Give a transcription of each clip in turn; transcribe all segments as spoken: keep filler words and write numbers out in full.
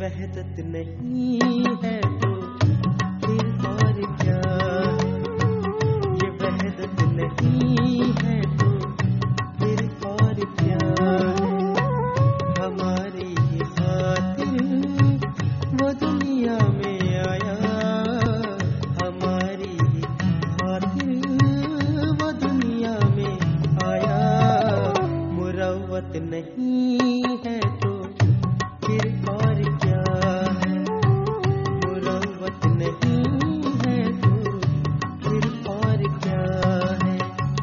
वहदत नहीं है तो फिर और क्या है। ये वहदत नहीं है तो फिर और क्या है। हमारी ही खातिर वो दुनिया में आया, हमारी ही खातिर वो दुनिया में आया। मुरव्वत नहीं है तो फिर और क्या है। मुरव्वत नहीं है तो फिर और क्या है।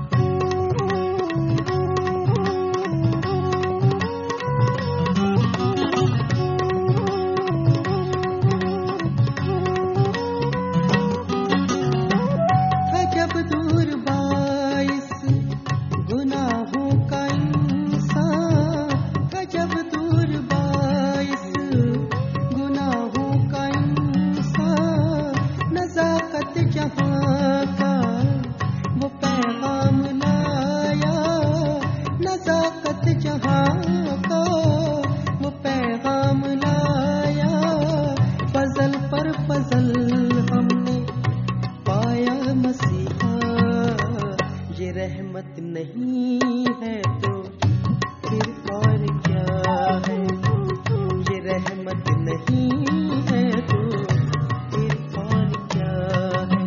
था जब दूर बाइस गुनाहों का इंसान, था जब दूर बाइस गुनाहों का इंसान। नज़ाकत जहाँ का वो पैगाम लाया, नज़ाकत जहाँ का वो पैगाम लाया। फजल पर फजल हमने पाया मसीहा। ये रहमत नहीं है तो फिर और क्या है। ये रहमत नहीं है तो फिर और क्या है।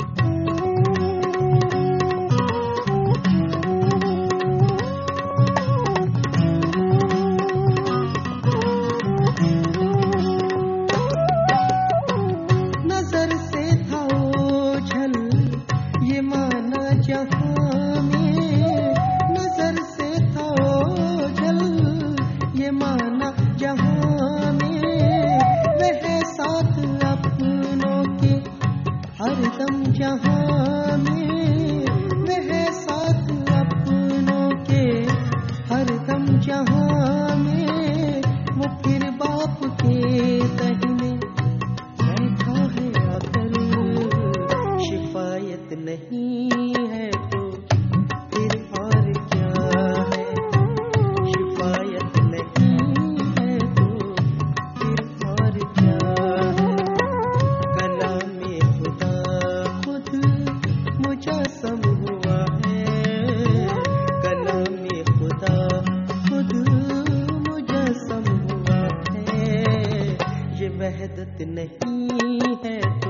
नजर से था ओझल ये माना जहां में, नजर से था ओझल ये माना जहां में। वह साथ अपनों के हरदम जहां में, वह साथ अपनों के हरदम जहां में। वो फिर बाप के दाहिने बैठा है आकर। शिफायत नहीं है तो फिर और क्या है। शिफायत नहीं है तो फिर और क्या है। कलामे खुदा खुद मुजस्सम हुआ है। कलामे खुदा खुद मुजस्सम हुआ है। ये वहदत नहीं है तो